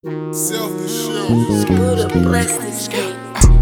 Scooter bless this game.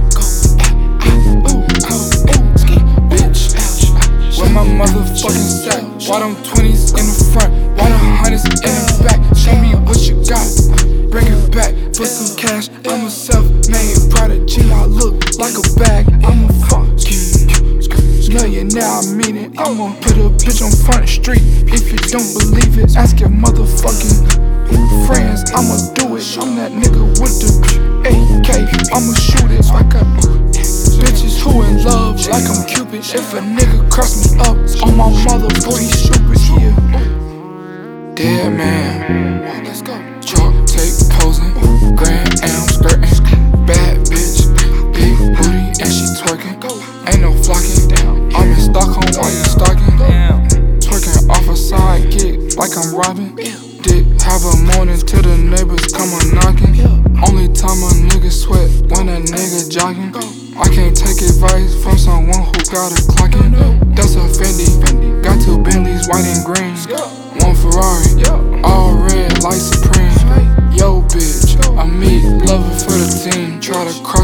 Where my motherfucking sack? Why them 20s in the front? Why them 100s in the back? Show me what you got. Bring it back for some cash. I'm a self-made prodigy. I look like a bag. I'm a fucking millionaire. I mean it. I'ma put a bitch on Front Street. If you don't believe it, ask your motherfucking friends. I'ma do it. I'm that nigga with the AK. I'ma shoot it like a bitches who in love like I'm Cupid. If a nigga cross me up on my mother, boy, he stupid. Yeah. Dead man, let's go. Chalk tape posing, Grand Am skirting, bad bitch, big booty and she twerking. Ain't no flocking. I'm in Stockholm while you stalking. Twerking off a side gig like I'm robbing. Dick have a morning till the neighbors come a knocking. Only time a nigga sweat when a nigga jogging. I can't take advice from someone who got a clocking. That's a Fendi. Got two Bentleys, white and green. One Ferrari, all red like Supreme. Yo bitch, I meet lover for the team. Try to cross